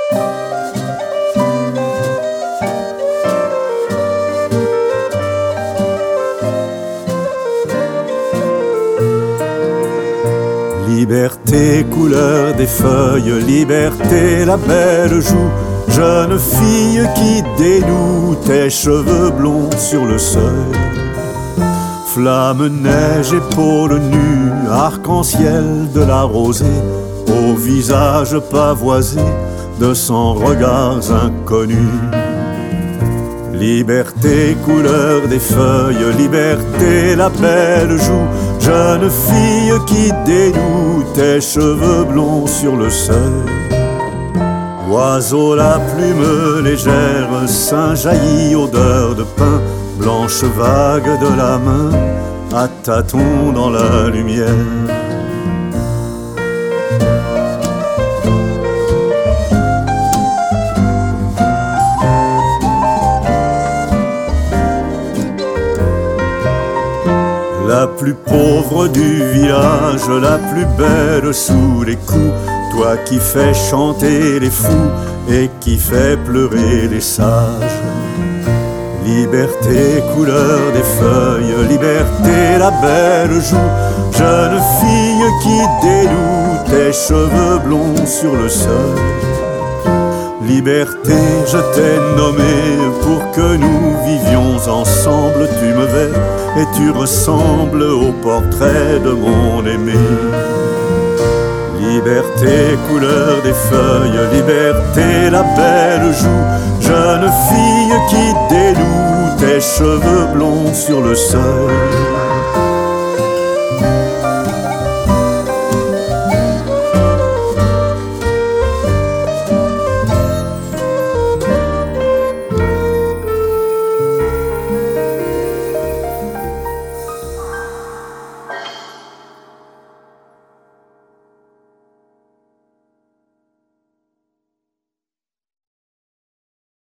Liberté, couleur des feuilles, liberté, la belle joue, jeune fille qui dénoue tes cheveux blonds sur le seuil. Flamme, neige, épaules nues, arc-en-ciel de la rosée, au visage pavoisé de 100 regards inconnus. Liberté, couleur des feuilles, liberté, la belle joue, jeune fille qui dénoue tes cheveux blonds sur le seuil. Oiseau, la plume légère, sein jaillit, odeur de pin, blanche vague de la main, à tâtons dans la lumière. La plus pauvre du village, la plus belle sous les coups, toi qui fais chanter les fous et qui fais pleurer les sages. Liberté, couleur des feuilles, liberté, la belle joue, jeune fille qui dénoue tes cheveux blonds sur le seuil. Liberté, je t'ai nommé pour que nous vivions ensemble, tu me vais et tu ressembles au portrait de mon aimé. Liberté, couleur des feuilles, liberté, la belle joue, jeune fille qui dénoue tes cheveux blonds sur le seuil.